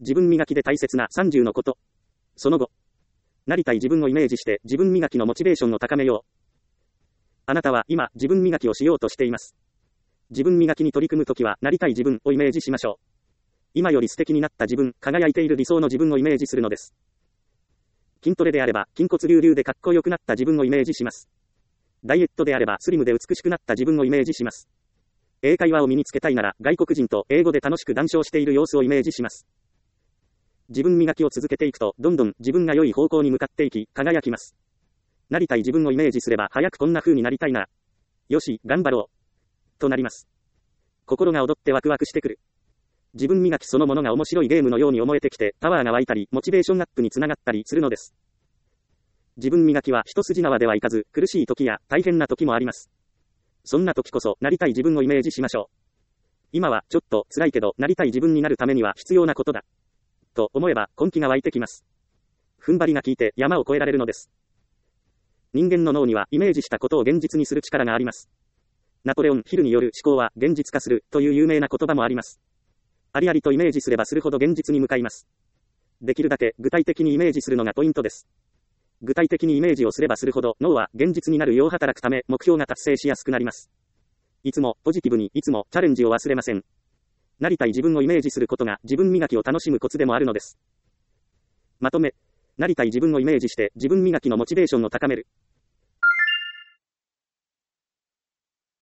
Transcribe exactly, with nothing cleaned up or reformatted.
自分磨きで大切なさんじゅうのこと。その後。なりたい自分をイメージして自分磨きのモチベーションを高めよう。あなたは今自分磨きをしようとしています。自分磨きに取り組むときはなりたい自分をイメージしましょう。今より素敵になった自分、輝いている理想の自分をイメージするのです。筋トレであれば筋骨隆々でかっこよくなった自分をイメージします。ダイエットであればスリムで美しくなった自分をイメージします。英会話を身につけたいなら外国人と英語で楽しく談笑している様子をイメージします。自分磨きを続けていくとどんどん自分が良い方向に向かっていき輝きます。なりたい自分をイメージすれば早くこんな風になりたいな。よし、頑張ろう。となります。心が踊ってワクワクしてくる。自分磨きそのものが面白いゲームのように思えてきてパワーが湧いたりモチベーションアップにつながったりするのです。自分磨きは一筋縄ではいかず苦しい時や大変な時もあります。そんな時こそなりたい自分をイメージしましょう。今はちょっと辛いけどなりたい自分になるためには必要なことだ。と思えば根気が湧いてきます。踏ん張りが効いて山を越えられるのです。人間の脳にはイメージしたことを現実にする力があります。ナポレオン・ヒルによる思考は現実化するという有名な言葉もあります。ありありとイメージすればするほど現実に向かいます。できるだけ具体的にイメージするのがポイントです。具体的にイメージをすればするほど脳は現実になるよう働くため目標が達成しやすくなります。いつもポジティブにいつもチャレンジを忘れません。なりたい自分をイメージすることが自分磨きを楽しむコツでもあるのです。まとめ、なりたい自分をイメージして自分磨きのモチベーションを高める。